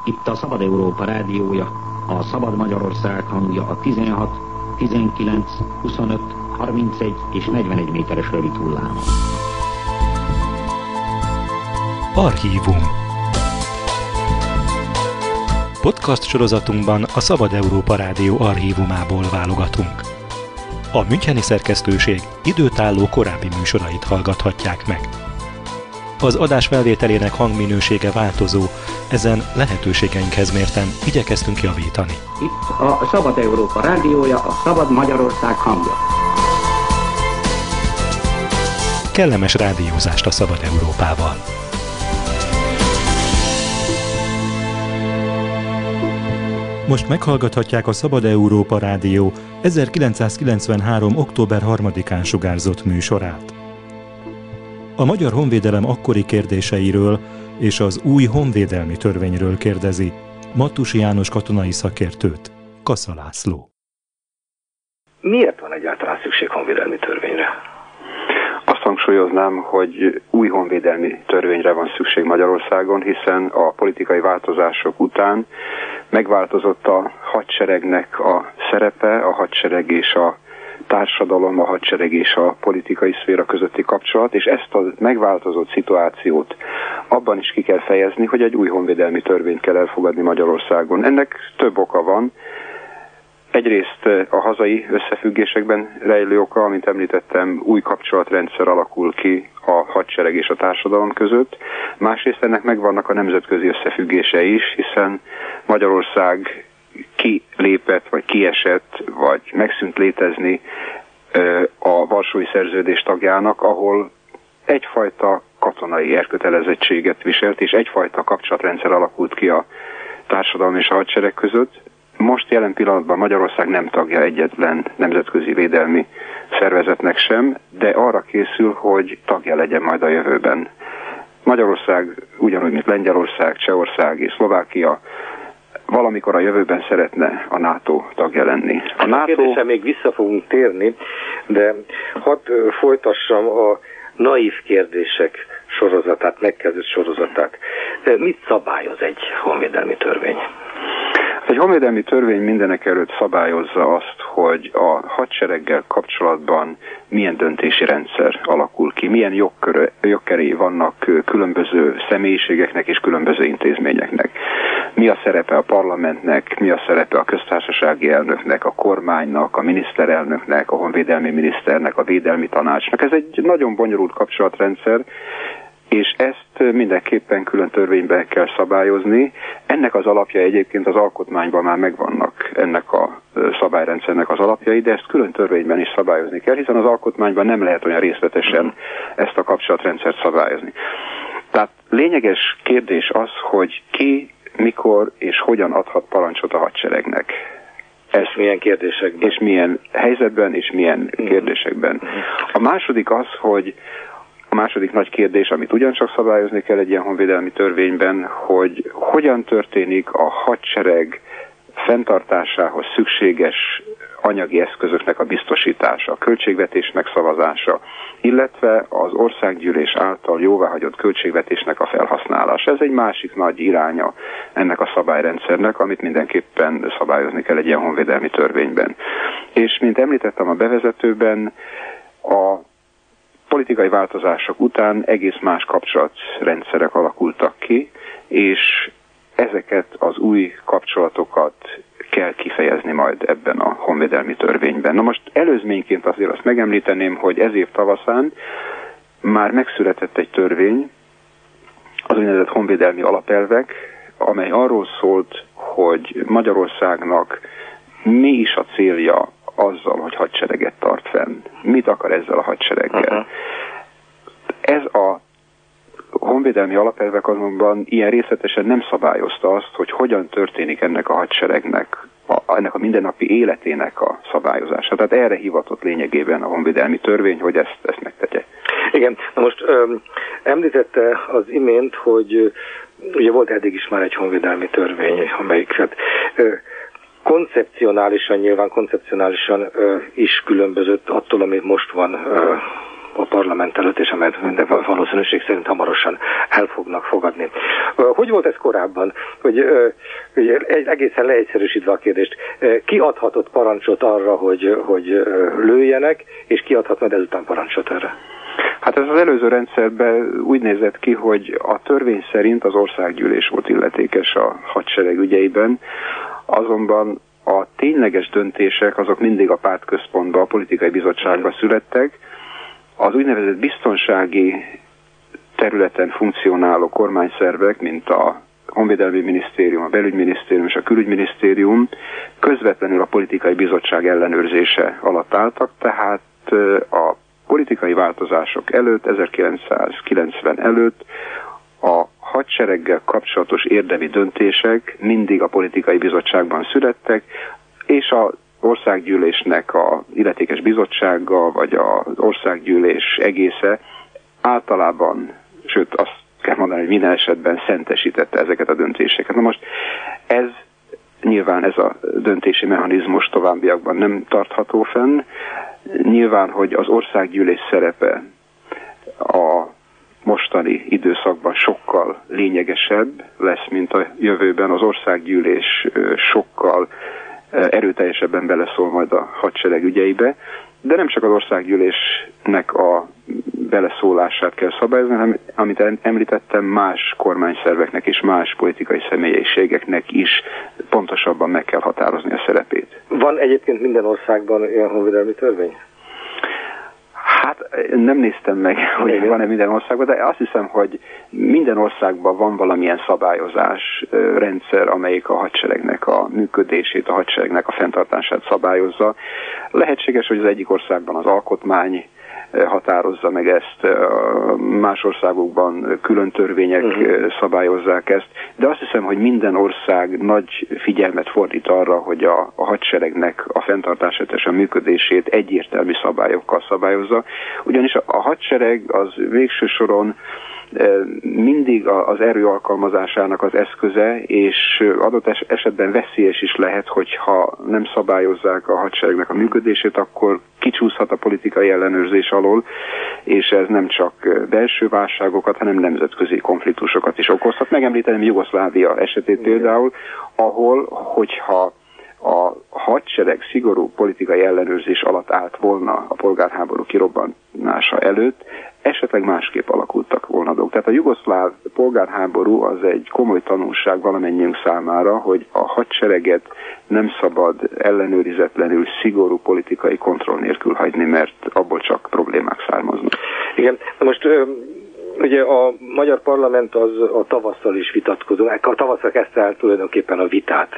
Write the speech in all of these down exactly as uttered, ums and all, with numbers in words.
Itt a Szabad Európa rádiója, a Szabad Magyarország hangja a tizenhat, tizenkilenc, huszonöt, harmincegy és negyvenegy méteres rövid hullámon. Archívum. Podcast sorozatunkban a Szabad Európa Rádió archívumából válogatunk. A müncheni szerkesztőség időtálló korábbi műsorait hallgathatják meg. Az adás felvételének hangminősége változó, ezen lehetőségeinkhez mérten igyekeztünk javítani. Itt a Szabad Európa rádiója, a Szabad Magyarország hangja. Kellemes rádiózást a Szabad Európával! Most meghallgathatják a Szabad Európa Rádió ezerkilencszázkilencvenhárom. október harmadikán sugárzott műsorát. A magyar honvédelem akkori kérdéseiről és az új honvédelmi törvényről kérdezi Mattusi János katonai szakértőt, Kassa László. Miért van egyáltalán szükség honvédelmi törvényre? Azt hangsúlyoznám, hogy új honvédelmi törvényre van szükség Magyarországon, hiszen a politikai változások után megváltozott a hadseregnek a szerepe, a hadsereg és a társadalom, a hadsereg és a politikai szféra közötti kapcsolat, és ezt a megváltozott szituációt abban is ki kell fejezni, hogy egy új honvédelmi törvényt kell elfogadni Magyarországon. Ennek több oka van. Egyrészt a hazai összefüggésekben rejlő oka, amint említettem, új kapcsolatrendszer alakul ki a hadsereg és a társadalom között. Másrészt ennek megvannak a nemzetközi összefüggése is, hiszen Magyarország kilépett, vagy kiesett, vagy megszűnt létezni a Varsói Szerződés tagjának, ahol egyfajta katonai elkötelezettséget viselt, és egyfajta kapcsolatrendszer alakult ki a társadalom és a hadsereg között. Most jelen pillanatban Magyarország nem tagja egyetlen nemzetközi védelmi szervezetnek sem, de arra készül, hogy tagja legyen majd a jövőben. Magyarország, ugyanúgy, mint Lengyelország, Csehország és Szlovákia, valamikor a jövőben szeretne a NATO tagja lenni. A NATO... kérdésre még vissza fogunk térni, de hadd folytassam a naív kérdések sorozatát, megkezdett sorozatát. Mit szabályoz egy honvédelmi törvény? Egy honvédelmi törvény mindenek előtt szabályozza azt, hogy a hadsereggel kapcsolatban milyen döntési rendszer alakul ki, milyen jogkörö, jogkerei vannak különböző személyiségeknek és különböző intézményeknek. Mi a szerepe a parlamentnek, mi a szerepe a köztársasági elnöknek, a kormánynak, a miniszterelnöknek, a honvédelmi miniszternek, a védelmi tanácsnak. Ez egy nagyon bonyolult kapcsolatrendszer, és ezt mindenképpen külön törvénybe kell szabályozni. Ennek az alapja egyébként az alkotmányban már megvannak, ennek a szabályrendszernek az alapjai, de ezt külön törvényben is szabályozni kell, hiszen az alkotmányban nem lehet olyan részletesen ezt a kapcsolatrendszert szabályozni. Tehát lényeges kérdés az, hogy ki, mikor és hogyan adhat parancsot a hadseregnek. Ez milyen kérdésekben? És milyen helyzetben, és milyen kérdésekben. A második az, hogy A második nagy kérdés, amit ugyancsak szabályozni kell egy ilyen honvédelmi törvényben, hogy hogyan történik a hadsereg fenntartásához szükséges anyagi eszközöknek a biztosítása, a költségvetés megszavazása, illetve az országgyűlés által jóváhagyott költségvetésnek a felhasználása. Ez egy másik nagy iránya ennek a szabályrendszernek, amit mindenképpen szabályozni kell egy ilyen honvédelmi törvényben. És mint említettem a bevezetőben, a politikai változások után egész más kapcsolatrendszerek alakultak ki, és ezeket az új kapcsolatokat kell kifejezni majd ebben a honvédelmi törvényben. Na most előzményként azért azt megemlíteném, hogy ez év tavaszán már megszületett egy törvény, az úgynevezett honvédelmi alapelvek, amely arról szólt, hogy Magyarországnak mi is a célja azzal, hogy hadsereget tart fenn. Mit akar ezzel a hadsereggel? Uh-huh. Ez a honvédelmi alapelvek azonban ilyen részletesen nem szabályozta azt, hogy hogyan történik ennek a hadseregnek, a, ennek a mindennapi életének a szabályozása. Tehát erre hivatott lényegében a honvédelmi törvény, hogy ezt, ezt megtegye. Igen, na most öm, említette az imént, hogy ugye volt eddig is már egy honvédelmi törvény, amelyik hát, ö, koncepcionálisan, nyilván koncepcionálisan ö, is különbözött attól, amit most van ö, a parlament előtt, és amelyet minden valószínűség szerint hamarosan el fognak fogadni. Hogy volt ez korábban? Hogy, hogy egészen leegyszerűsítve a kérdést, ki adhatott parancsot arra, hogy, hogy lőjenek, és ki adhat majd ezután parancsot erre? Hát ez az előző rendszerben úgy nézett ki, hogy a törvény szerint az országgyűlés volt illetékes a hadsereg ügyeiben, azonban a tényleges döntések azok mindig a pártközpontban, a politikai bizottságban születtek. Az úgynevezett biztonsági területen funkcionáló kormányszervek, mint a Honvédelmi Minisztérium, a Belügyminisztérium és a Külügyminisztérium közvetlenül a politikai bizottság ellenőrzése alatt álltak, tehát a politikai változások előtt, ezerkilencszázkilencven előtt a hadsereggel kapcsolatos érdemi döntések mindig a politikai bizottságban születtek, és az országgyűlésnek a illetékes bizottsága, vagy az országgyűlés egésze általában, sőt azt kell mondani, hogy minden esetben szentesítette ezeket a döntéseket. Na most ez nyilván ez a döntési mechanizmus továbbiakban nem tartható fenn. Nyilván, hogy az országgyűlés szerepe a mostani időszakban sokkal lényegesebb lesz, mint a jövőben. Az országgyűlés sokkal erőteljesebben beleszól majd a hadsereg ügyeibe, de nem csak az országgyűlésnek a beleszólását kell szabályozni, hanem amit említettem, más kormányszerveknek és más politikai személyiségeknek is pontosabban meg kell határozni a szerepét. Van egyébként minden országban ilyen honvédelmi törvény? Hát nem néztem meg, hogy igen, van-e minden országban, de azt hiszem, hogy minden országban van valamilyen szabályozás, rendszer, amelyik a hadseregnek a működését, a hadseregnek a fenntartását szabályozza. Lehetséges, hogy az egyik országban az alkotmány határozza meg ezt, más országokban külön törvények uh-huh. szabályozzák ezt, de azt hiszem, hogy minden ország nagy figyelmet fordít arra, hogy a, a hadseregnek a fenntartását és a működését egyértelmű szabályokkal szabályozza, ugyanis a, a hadsereg az végső soron mindig az erő alkalmazásának az eszköze, és adott esetben veszélyes is lehet, hogyha nem szabályozzák a hadseregnek a működését, akkor kicsúszhat a politikai ellenőrzés alól, és ez nem csak belső válságokat, hanem nemzetközi konfliktusokat is okozhat. Megemlíteném Jugoszlávia esetét például, ahol, hogyha a hadsereg szigorú politikai ellenőrzés alatt állt volna a polgárháború kirobbanása előtt, esetleg másképp alakultak volna dolgok. Tehát a jugoszláv polgárháború az egy komoly tanulság valamennyiünk számára, hogy a hadsereget nem szabad ellenőrizetlenül szigorú politikai kontroll nélkül hagyni, mert abból csak problémák származnak. Igen, na most ugye a magyar parlament az a tavasszal is vitatkozó, a tavasszal kezdte el tulajdonképpen a vitát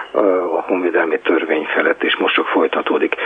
a honvédelmi törvény felett, és most csak folytatódik.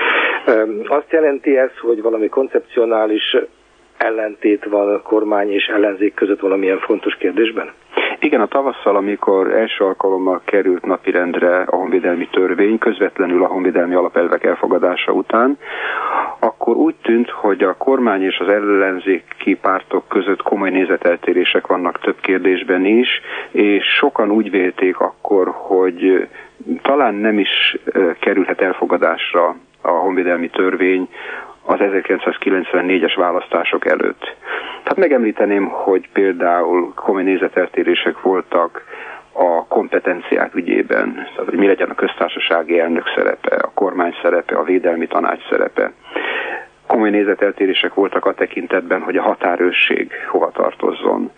Azt jelenti ez, hogy valami koncepcionális ellentét van a kormány és ellenzék között valamilyen fontos kérdésben? Igen, a tavasszal, amikor első alkalommal került napirendre a honvédelmi törvény, közvetlenül a honvédelmi alapelvek elfogadása után, akkor úgy tűnt, hogy a kormány és az ellenzéki pártok között komoly nézeteltérések vannak több kérdésben is, és sokan úgy vélték akkor, hogy talán nem is kerülhet elfogadásra a honvédelmi törvény az ezerkilencszázkilencvennégyes választások előtt. Tehát megemlíteném, hogy például komoly nézeteltérések voltak a kompetenciák ügyében, tehát hogy mi legyen a köztársasági elnök szerepe, a kormány szerepe, a védelmi tanács szerepe. Komoly nézeteltérések voltak a tekintetben, hogy a határőrség hova tartozzon,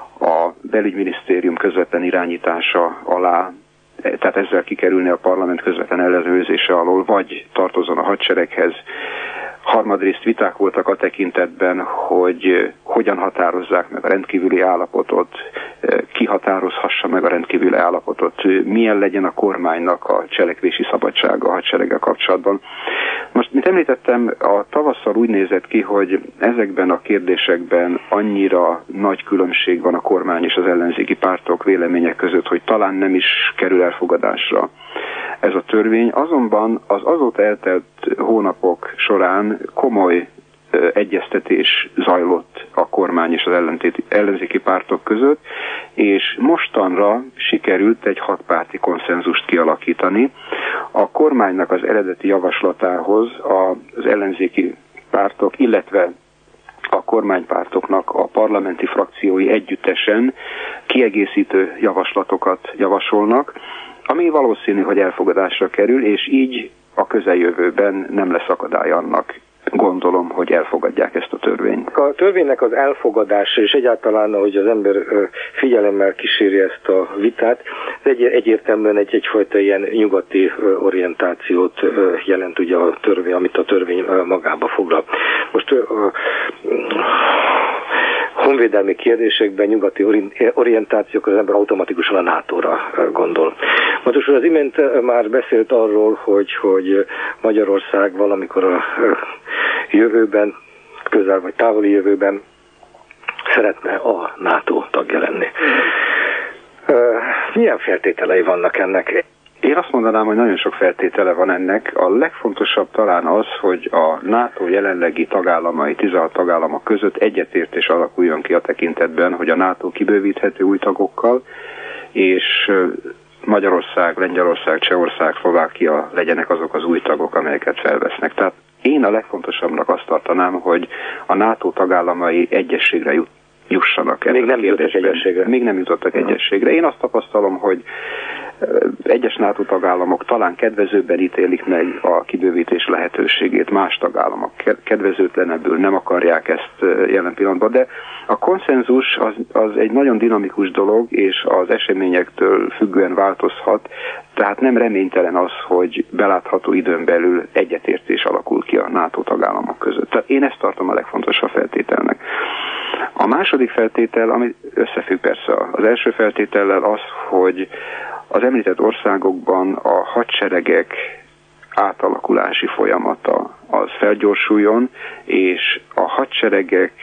a belügyminisztérium közvetlen irányítása alá, tehát ezzel kikerülni a parlament közvetlen ellenőrzése alól, vagy tartozzon a hadsereghez. Harmadrészt viták voltak a tekintetben, hogy hogyan határozzák meg a rendkívüli állapotot, ki határozhassa meg a rendkívüli állapotot, milyen legyen a kormánynak a cselekvési szabadsága a hadsereggel kapcsolatban. Most, mint említettem, a tavasszal úgy nézett ki, hogy ezekben a kérdésekben annyira nagy különbség van a kormány és az ellenzéki pártok vélemények között, hogy talán nem is kerül elfogadásra ez a törvény. Azonban az azóta eltelt hónapok során komoly ö, egyeztetés zajlott a kormány és az ellenzéki pártok között, és mostanra sikerült egy hatpárti konszenzust kialakítani. A kormánynak az eredeti javaslatához az ellenzéki pártok, illetve a kormánypártoknak a parlamenti frakciói együttesen kiegészítő javaslatokat javasolnak, ami valószínű, hogy elfogadásra kerül, és így a közeljövőben nem lesz akadály annak, gondolom, hogy elfogadják ezt a törvényt. A törvénynek az elfogadása és egyáltalán, hogy az ember figyelemmel kíséri ezt a vitát, egy, egyértelműen egy, egyfajta ilyen nyugati orientációt jelent ugye a törvény, amit a törvény magába foglal. Most a honvédelmi kérdésekben nyugati orientációk az ember automatikusan a nátóra gondol. Most az imént már beszélt arról, hogy, hogy Magyarország valamikor a jövőben, közel vagy távoli jövőben szeretne a NATO tagja lenni. Milyen feltételei vannak ennek? Én azt mondanám, hogy nagyon sok feltétele van ennek. A legfontosabb talán az, hogy a NATO jelenlegi tagállamai, tizenhat tagállamok között egyetértés alakuljon ki a tekintetben, hogy a NATO kibővíthető új tagokkal, és Magyarország, Lengyelország, Csehország, Szlovákia legyenek azok az új tagok, amelyeket felvesznek. Tehát én a legfontosabbnak azt tartanám, hogy a NATO tagállamai egyességre jut, jussanak. Még nem jutottak egyességre. Még nem jutottak egyességre. Én azt tapasztalom, hogy egyes NATO tagállamok talán kedvezőbben ítélik meg a kibővítés lehetőségét, más tagállamok kedvezőtlenebbül nem akarják ezt jelen pillanatban, de a konszenzus az, az egy nagyon dinamikus dolog, és az eseményektől függően változhat, tehát nem reménytelen az, hogy belátható időn belül egyetértés alakul ki a NATO tagállamok között. Tehát én ezt tartom a legfontosabb feltételnek. A második feltétel, ami összefügg persze az első feltétellel, az, hogy az említett országokban a hadseregek átalakulási folyamata az felgyorsuljon, és a hadseregek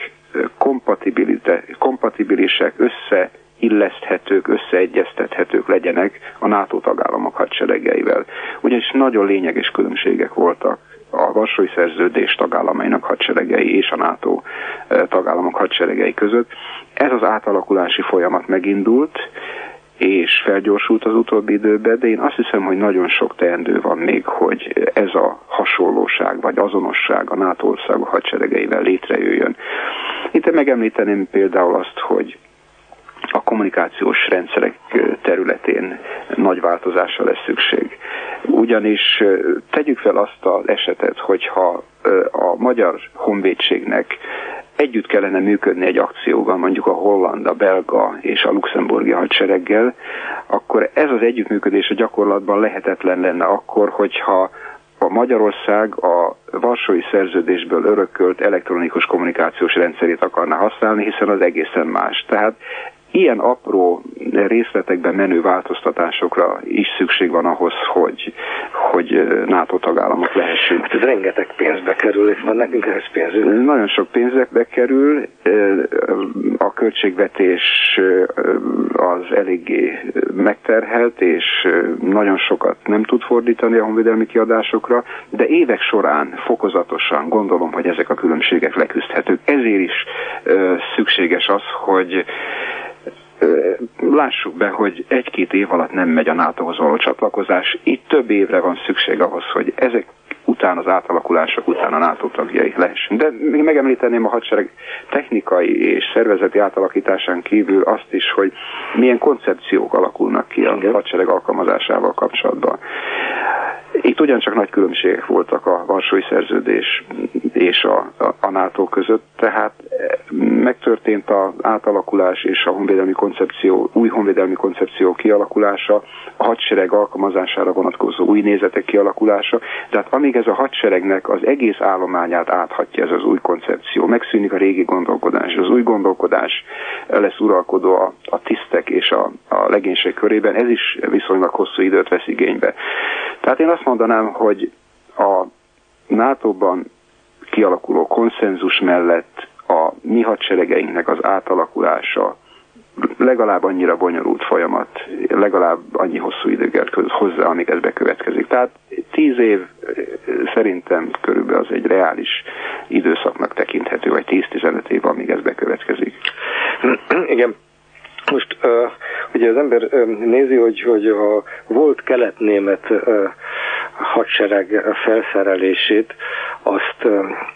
kompatibilisek, összeilleszthetők, összeegyeztethetők legyenek a NATO tagállamok hadseregeivel. Ugyanis nagyon lényeges különbségek voltak a Varsói Szerződés tagállamainak hadseregei és a NATO tagállamok hadseregei között. Ez az átalakulási folyamat megindult, és felgyorsult az utóbbi időben, de én azt hiszem, hogy nagyon sok teendő van még, hogy ez a hasonlóság vagy azonosság a NATO országok hadseregeivel létrejöjjön. Itt megemlíteném például azt, hogy a kommunikációs rendszerek területén nagy változásra lesz szükség. Ugyanis tegyük fel azt az esetet, hogyha a magyar honvédségnek együtt kellene működni egy akcióval, mondjuk a holland, a belga és a luxemburgi hadsereggel, akkor ez az együttműködés a gyakorlatban lehetetlen lenne akkor, hogyha a Magyarország a Varsói Szerződésből örökölt elektronikus kommunikációs rendszerét akarná használni, hiszen az egészen más. Tehát ilyen apró részletekben menő változtatásokra is szükség van ahhoz, hogy, hogy NATO tagállamok lehessünk. Ez rengeteg pénzbe kerül, és van nekünk ehhez pénzünk. Nagyon sok pénzbe kerül, a költségvetés az eléggé megterhelt, és nagyon sokat nem tud fordítani a honvédelmi kiadásokra, de évek során fokozatosan gondolom, hogy ezek a különbségek leküzdhetők. Ezért is szükséges az, hogy lássuk be, hogy egy-két év alatt nem megy a nátóhoz való csatlakozás. Itt több évre van szükség ahhoz, hogy ezek után, az átalakulások után a NATO tagjai lehessünk. De még megemlíteném a hadsereg technikai és szervezeti átalakításán kívül azt is, hogy milyen koncepciók alakulnak ki a hadsereg alkalmazásával kapcsolatban. Itt ugyancsak nagy különbségek voltak a Varsói Szerződés és a, a, a NATO között, tehát megtörtént az átalakulás és a honvédelmi koncepció, új honvédelmi koncepció kialakulása, a hadsereg alkalmazására vonatkozó új nézetek kialakulása, tehát amíg ez a hadseregnek az egész állományát áthatja ez az új koncepció, megszűnik a régi gondolkodás, az új gondolkodás lesz uralkodó a, a tisztek és a, a legénység körében, ez is viszonylag hosszú időt vesz igénybe. Tehát én azt mondanám, hogy a nátóban kialakuló konszenzus mellett a mi hadseregeinknek az átalakulása legalább annyira bonyolult folyamat, legalább annyi hosszú idő kell hozzá, amíg ez bekövetkezik. Tehát tíz év szerintem körülbelül az egy reális időszaknak tekinthető, vagy tíz-tizenöt év, amíg ez bekövetkezik. Igen. Most uh, ugye az ember uh, nézi, hogy, hogy a volt kelet-német uh, hadsereg felszerelését azt uh,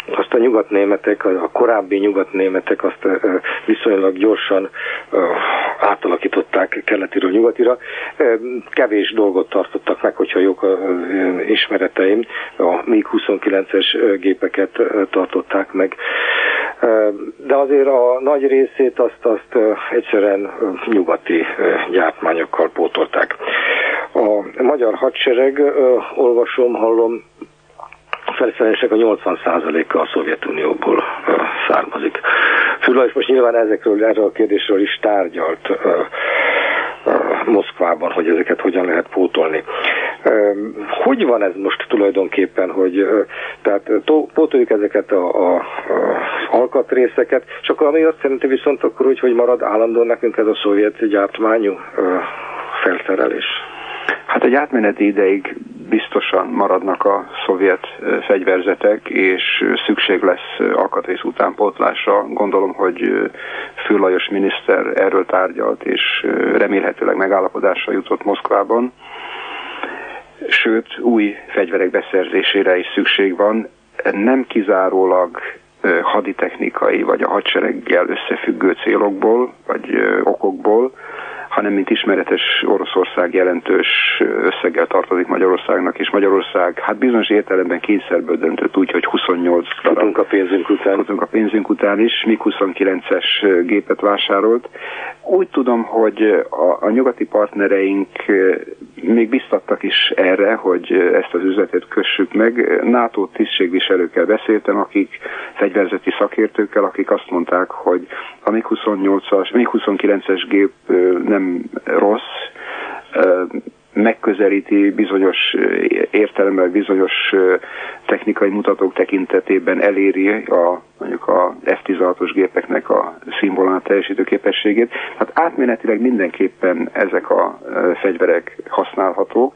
azt a nyugatnémetek, a korábbi nyugatnémetek azt viszonylag gyorsan átalakították keletiről nyugatira. Kevés dolgot tartottak meg, hogyha jók az ismereteim, a MiG huszonkilences gépeket tartották meg. De azért a nagy részét azt, azt egyszerűen nyugati gyártmányokkal pótolták. A magyar hadsereg, olvasom, hallom, felszerelések a nyolcvan százaléka a Szovjetunióból származik. Fülaj most nyilván ezekről, erről a kérdésről is tárgyalt Moszkvában, hogy ezeket hogyan lehet pótolni. Hogy van ez most tulajdonképpen, hogy tehát pótoljuk ezeket a, a, a alkatrészeket, és akkor ami azt jelenti viszont akkor úgy, hogy marad állandóan nekünk ez a szovjet gyártmányú felszerelés? Hát egy átmeneti ideig biztosan maradnak a szovjet fegyverzetek, és szükség lesz alkatrész utánpótlásra. Gondolom, hogy Fül Lajos miniszter erről tárgyalt, és remélhetőleg megállapodásra jutott Moszkvában. Sőt, új fegyverek beszerzésére is szükség van. Nem kizárólag haditechnikai vagy a hadsereggel összefüggő célokból, vagy okokból, hanem mint ismeretes Oroszország jelentős összeggel tartozik Magyarországnak, és Magyarország hát bizonyos értelemben kényszerből döntött úgy, hogy huszonnyolc futunk a pénzünk után. Futunk a pénzünk után is, MiG huszonkilences gépet vásárolt. Úgy tudom, hogy a, a nyugati partnereink még biztattak is erre, hogy ezt az üzletet kössük meg. NATO tisztségviselőkkel beszéltem, akik fegyverzeti szakértőkkel, akik azt mondták, hogy a MiG huszonnyolcas, MiG huszonkilences gép nem rossz, megközelíti bizonyos értelemben, bizonyos technikai mutatók tekintetében eléri a, mondjuk a ef tizenhatos gépeknek a színvonalát teljesítő képességét. Hát átmenetileg mindenképpen ezek a fegyverek használhatók,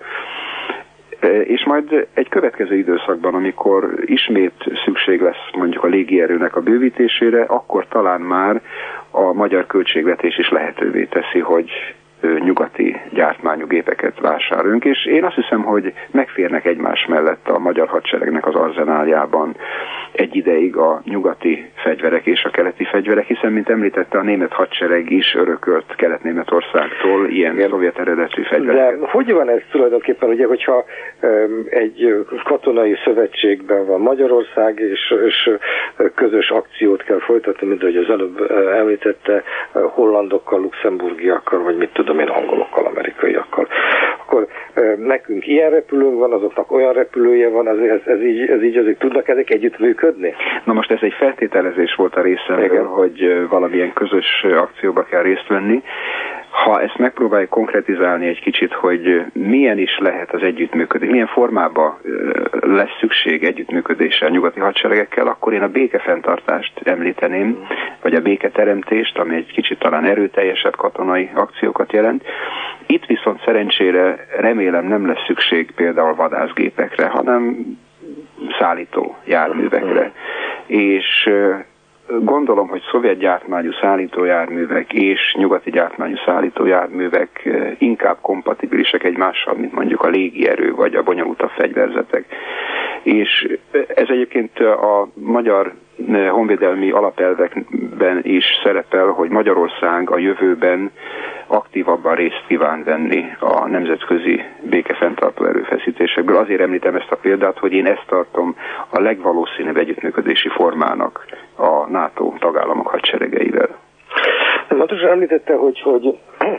és majd egy következő időszakban, amikor ismét szükség lesz mondjuk a légierőnek a bővítésére, akkor talán már a magyar költségvetés is lehetővé teszi, hogy nyugati gyártmányú gépeket vásároljunk, és én azt hiszem, hogy megférnek egymás mellett a magyar hadseregnek az arzenáljában egy ideig a nyugati fegyverek és a keleti fegyverek, hiszen, mint említette, a német hadsereg is örökölt Kelet-Németországtól ilyen Igen. szovjet eredetű fegyvereket. De hogy van ez tulajdonképpen, ugye, hogyha um, egy katonai szövetségben van Magyarország, és, és közös akciót kell folytatni, mint ahogy az előbb említette, hollandokkal, luxemburgiakkal, vagy mit tudom én, angolokkal, amerikaiakkal, akkor nekünk ilyen repülőnk van, azoknak olyan repülője van, ez, ez, ez, így, ez így azért tudnak ezek együttműködni? Na most ez egy feltételezés volt a részemről, hogy valamilyen közös akcióba kell részt venni. Ha ezt megpróbáljuk konkretizálni egy kicsit, hogy milyen is lehet az együttműködés, milyen formában lesz szükség együttműködésre a nyugati hadseregekkel, akkor én a békefenntartást említeném, vagy a béketeremtést, ami egy kicsit talán erőteljesebb katonai akciókat jelent. Itt viszont szerencsére remélem nem lesz szükség például vadászgépekre, hanem szállító járművekre. És gondolom, hogy szovjet gyártmányú szállítójárművek és nyugati gyártmányú szállítójárművek inkább kompatibilisek egymással, mint mondjuk a légierő vagy a bonyolultabb fegyverzetek. És ez egyébként a magyar honvédelmi alapelvekben is szerepel, hogy Magyarország a jövőben aktívabban részt kíván venni a nemzetközi békefenntartó erőfeszítésekből. Azért említem ezt a példát, hogy én ezt tartom a legvalószínűbb együttműködési formának a NATO tagállamok hadseregeivel. Pontosan említette, hogy, hogy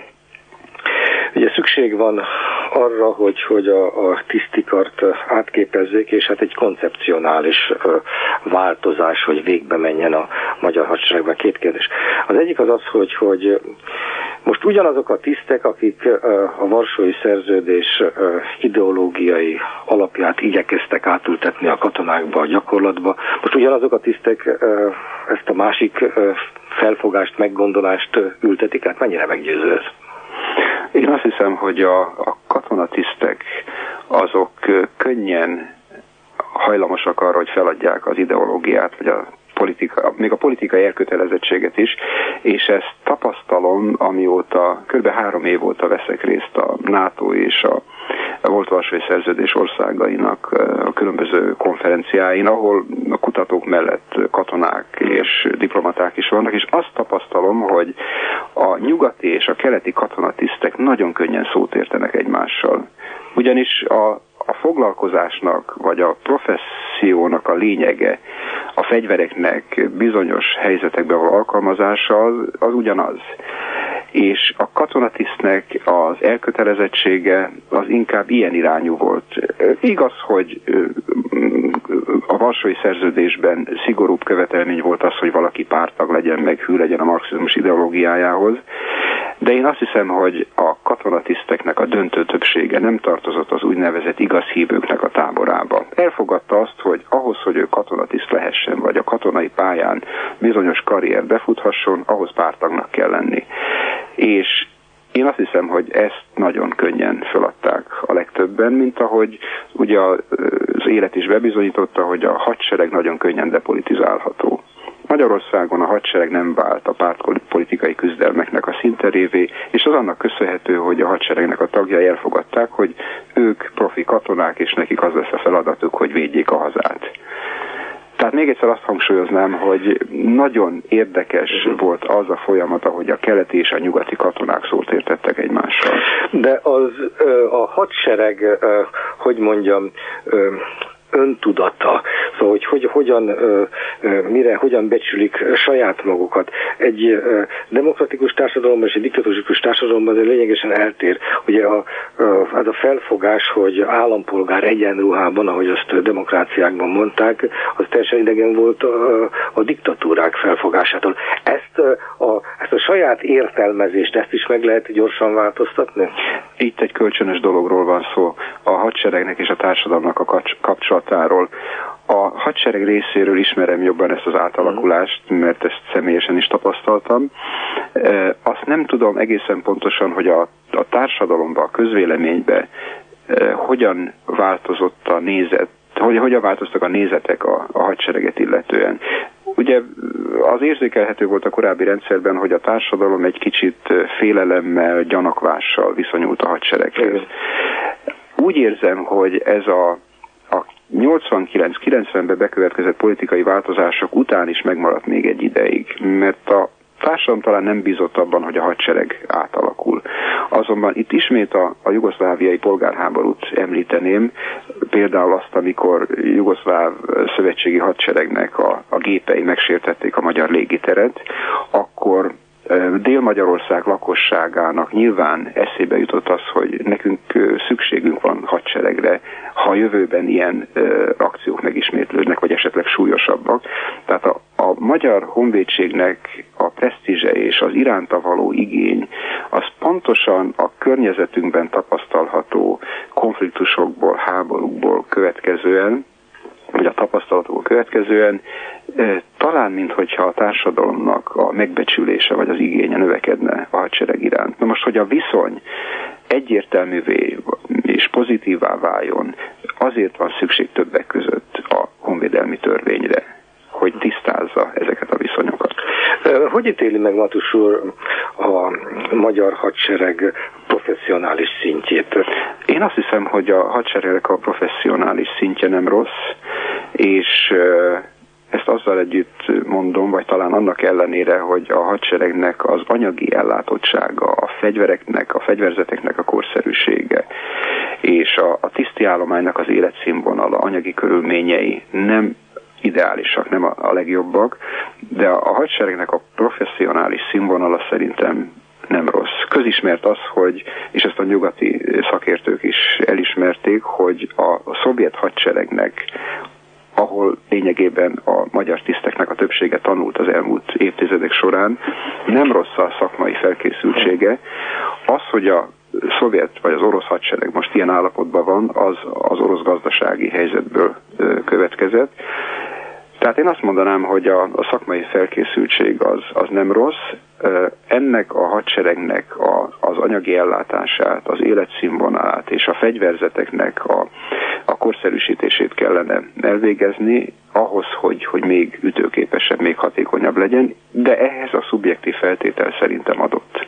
ugye szükség van arra, hogy, hogy a, a tisztikart átképezzék, és hát egy koncepcionális változás, hogy végbe menjen a magyar hadseregben. Két kérdés. Az egyik az az, hogy, hogy most ugyanazok a tisztek, akik a Varsói Szerződés ideológiai alapját igyekeztek átültetni a katonákba, a gyakorlatba, most ugyanazok a tisztek ezt a másik felfogást, meggondolást ültetik át. Mennyire meggyőző ez? Én azt hiszem, hogy a, a katonatisztek azok könnyen hajlamosak arra, hogy feladják az ideológiát, vagy a politika, még a politikai elkötelezettséget is, és ezt tapasztalom, amióta kb. három év óta veszek részt a NATO és a volt Varsói Szerződés országainak a különböző konferenciáin, ahol a kutatók mellett katonák és diplomaták is vannak, és azt tapasztalom, hogy a nyugati és a keleti katonatisztek nagyon könnyen szót értenek egymással. Ugyanis a, a foglalkozásnak, vagy a professziónak a lényege, a fegyvereknek bizonyos helyzetekben való alkalmazása az, az ugyanaz. És a katonatisztnek az elkötelezettsége az inkább ilyen irányú volt. Igaz, hogy a Varsói Szerződésben szigorúbb követelmény volt az, hogy valaki párttag legyen, meg hű legyen a marxizmus ideológiájához, de én azt hiszem, hogy a katonatiszteknek a döntő többsége nem tartozott az úgynevezett igazhívőknek a táborába. Elfogadta azt, hogy ahhoz, hogy ő katonatiszt lehessen, vagy a katonai pályán bizonyos karrier befuthasson, ahhoz párttagnak kell lenni. És én azt hiszem, hogy ezt nagyon könnyen feladták a legtöbben, mint ahogy ugye az élet is bebizonyította, hogy a hadsereg nagyon könnyen depolitizálható. Magyarországon a hadsereg nem vált a pártpolitikai küzdelmeknek a színterévé, és az annak köszönhető, hogy a hadseregnek a tagjai elfogadták, hogy ők profi katonák, és nekik az lesz a feladatuk, hogy védjék a hazát. Tehát még egyszer azt hangsúlyoznám, hogy nagyon érdekes volt az a folyamat, ahogy a keleti és a nyugati katonák szót értettek egymással. De az a hadsereg, hogy mondjam, öntudata, szóval hogy, hogy hogyan, ö, ö, mire, hogyan becsülik saját magukat. Egy ö, demokratikus társadalomban és egy diktatórikus társadalomban ez lényegesen eltér. Ugye a, ö, az a felfogás, hogy állampolgár egyenruhában, ahogy azt demokráciákban mondták, az teljesen idegen volt a, a diktatúrák felfogásától. Ezt a, ezt a saját értelmezést, ezt is meg lehet gyorsan változtatni? Itt egy kölcsönös dologról van szó, a hadseregnek és a társadalomnak a kapcsolatáról. A hadsereg részéről ismerem jobban ezt az átalakulást, mert ezt személyesen is tapasztaltam. Azt nem tudom egészen pontosan, hogy a, a társadalomban, a közvéleményben hogyan változott a nézet, hogy hogyan változtak a nézetek a, a hadsereget illetően. Ugye az érzékelhető volt a korábbi rendszerben, hogy a társadalom egy kicsit félelemmel, gyanakvással viszonyult a hadsereghez. Úgy érzem, hogy ez a, a nyolcvankilenc-kilencvenben bekövetkezett politikai változások után is megmaradt még egy ideig, mert a társadalom talán nem bízott abban, hogy a hadsereg átalakul. Azonban itt ismét a, a jugoszláviai polgárháborút említeném, például azt, amikor jugoszláv szövetségi hadseregnek a, a gépei megsértették a magyar légiteret, akkor Dél-Magyarország lakosságának nyilván eszébe jutott az, hogy nekünk szükségünk van hadseregre, ha a jövőben ilyen uh, akciók megismétlődnek, vagy esetleg súlyosabbak. Tehát a, a magyar honvédségnek a presztízse és az iránta való igény, az pontosan a környezetünkben tapasztalható konfliktusokból, háborúkból következően, vagy a tapasztalatokból következően talán, minthogyha a társadalomnak a megbecsülése vagy az igénye növekedne a hadsereg iránt. Na most, hogy a viszony egyértelművé és pozitívá váljon, azért van szükség többek között a honvédelmi törvényre, hogy tisztázza ezeket a viszonyokat. Hogy ítéli meg Matusz úr a magyar hadsereg professzionális szintjét? Én azt hiszem, hogy a hadseregnek a professzionális szintje nem rossz, és ezt azzal együtt mondom, vagy talán annak ellenére, hogy a hadseregnek az anyagi ellátottsága, a fegyvereknek, a fegyverzeteknek a korszerűsége, és a, a tiszti állománynak az életszínvonala, anyagi körülményei nem ideálisak, nem a, a legjobbak, de a, a hadseregnek a professzionális színvonala szerintem nem rossz. Közismert az, hogy, és ezt a nyugati szakértők is elismerték, hogy a, a szovjet hadseregnek, ahol lényegében a magyar tiszteknek a többsége tanult az elmúlt évtizedek során, nem rossz a szakmai felkészültsége. Az, hogy a szovjet vagy az orosz hadsereg most ilyen állapotban van, az az orosz gazdasági helyzetből következett. Tehát én azt mondanám, hogy a, a szakmai felkészültség az, az nem rossz. Ennek a hadseregnek a, az anyagi ellátását, az életszínvonalát és a fegyverzeteknek a, a korszerűsítését kellene elvégezni ahhoz, hogy, hogy még ütőképesebb, még hatékonyabb legyen, de ehhez a szubjektív feltétel szerintem adott.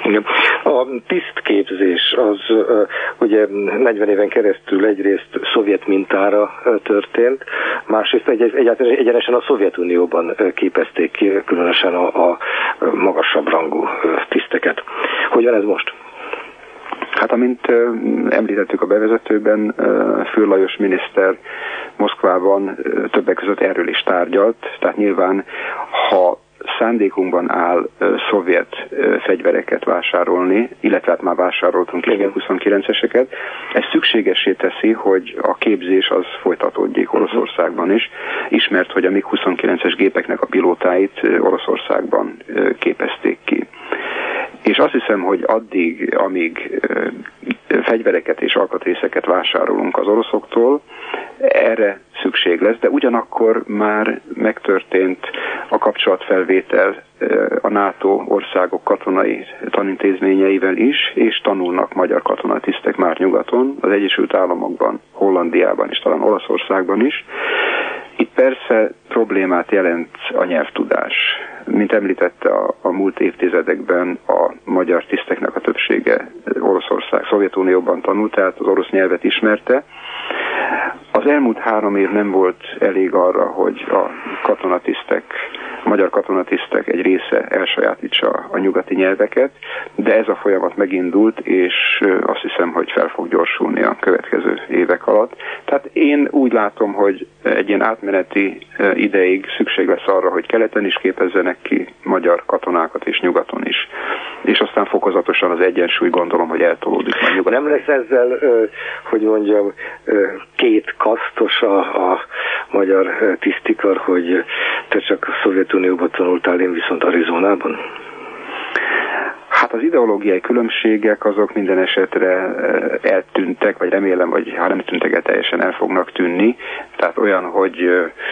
A tisztképzés az ugye negyven éven keresztül egyrészt szovjet mintára történt, másrészt egy, egyáltalán egyenesen a Szovjetunióban képezték ki, különösen a, a magasabb rangú tiszteket. Hogy van ez most? Hát amint említettük a bevezetőben, Fürr Lajos miniszter Moszkvában többek között erről is tárgyalt, tehát nyilván, ha szándékunkban áll uh, szovjet uh, fegyvereket vásárolni, illetve hát már vásároltunk is huszonkilenceseket, ez szükségessé teszi, hogy a képzés az folytatódjék Oroszországban is. Ismert, hogy a mig huszonkilences gépeknek a pilótáit uh, Oroszországban uh, képezték ki. És azt hiszem, hogy addig, amíg uh, fegyvereket és alkatrészeket vásárolunk az oroszoktól, erre szükség lesz, de ugyanakkor már megtörtént a kapcsolatfelvétel a NATO országok katonai tanintézményeivel is, és tanulnak magyar katonatisztek már nyugaton, az Egyesült Államokban, Hollandiában és talán Olaszországban is. Itt persze problémát jelent a nyelvtudás. Mint említette, a, a múlt évtizedekben a magyar tiszteknek a többsége Oroszország, Szovjetunióban tanult, tehát az orosz nyelvet ismerte. Az elmúlt három év nem volt elég arra, hogy a katonatisztek, a magyar katonatisztek egy része elsajátítsa a nyugati nyelveket, de ez a folyamat megindult, és azt hiszem, hogy fel fog gyorsulni a következő évek alatt. Tehát én úgy látom, hogy egy ilyen átmeneti ideig szükség lesz arra, hogy keleten is képezzenek ki magyar katonákat, és nyugaton is. És aztán fokozatosan az egyensúly, gondolom, hogy eltolódik majd nyugaton. Nem lesz ezzel, hogy mondjam, két kasztos a, a magyar tisztikar, hogy te csak a Szovjetunióban tanultál, én viszont Arizonában? Hát az ideológiai különbségek azok minden esetre eltűntek, vagy remélem, hogy ha nem tűntek el, teljesen el fognak tűnni. Tehát olyan, hogy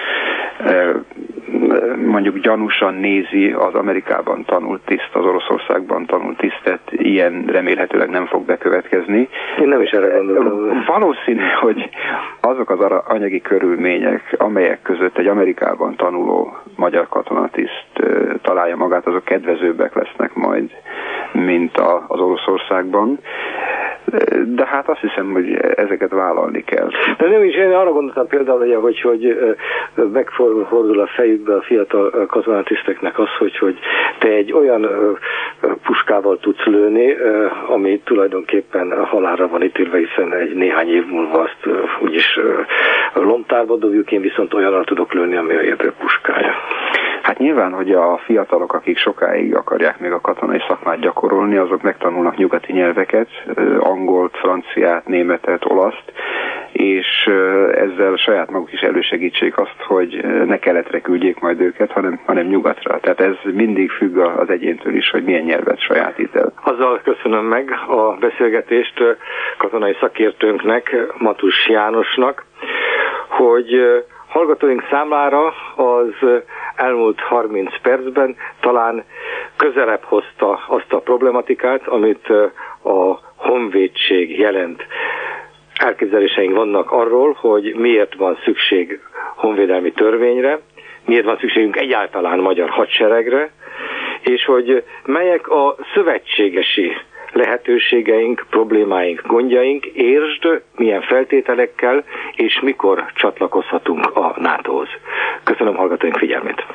mondjuk gyanúsan nézi az Amerikában tanult tiszt, az Oroszországban tanult tisztet, ilyen remélhetőleg nem fog bekövetkezni. Én nem is erre gondolom. Valószínű, hogy azok az anyagi körülmények, amelyek között egy Amerikában tanuló magyar katonatiszt találja magát, azok kedvezőbbek lesznek majd, mint az Oroszországban. De hát azt hiszem, hogy ezeket vállalni kell. De nem is, én arra gondoltam például, hogy, hogy megfordul a fejükbe a fiatal katonatiszteknek az, hogy, hogy te egy olyan puskával tudsz lőni, ami tulajdonképpen halálra van ítélve, hiszen egy néhány év múlva azt úgyis lomtárba dobjuk, én viszont olyannal tudok lőni, ami a jövő puskája. Hát nyilván, hogy a fiatalok, akik sokáig akarják még a katonai szakmát gyakorolni, azok megtanulnak nyugati nyelveket, angolt, franciát, németet, olaszt, és ezzel saját maguk is elősegítsék azt, hogy ne keletre küldjék majd őket, hanem, hanem nyugatra. Tehát ez mindig függ az egyéntől is, hogy milyen nyelvet sajátít el. Azzal köszönöm meg a beszélgetést katonai szakértőnknek, Matus Jánosnak, hogy hallgatóink számára az elmúlt harminc percben talán közelebb hozta azt a problematikát, amit a honvédség jelent. Elképzeléseink vannak arról, hogy miért van szükség honvédelmi törvényre, miért van szükségünk egyáltalán magyar hadseregre, és hogy melyek a szövetségesi lehetőségeink, problémáink, gondjaink, értsd, milyen feltételekkel és mikor csatlakozhatunk a nátóhoz. Köszönöm hallgatóink figyelmét!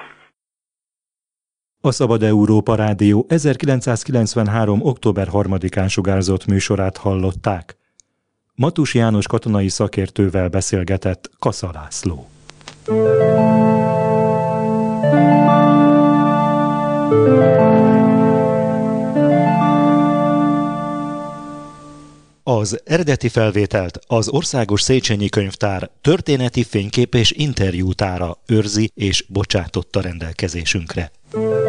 A Szabad Európa Rádió ezerkilencszázkilencvenhárom. október harmadikán sugárzott műsorát hallották. Matus János katonai szakértővel beszélgetett Kassa László. Az eredeti felvételt az Országos Széchenyi Könyvtár történeti fénykép és interjútára őrzi és bocsátotta rendelkezésünkre.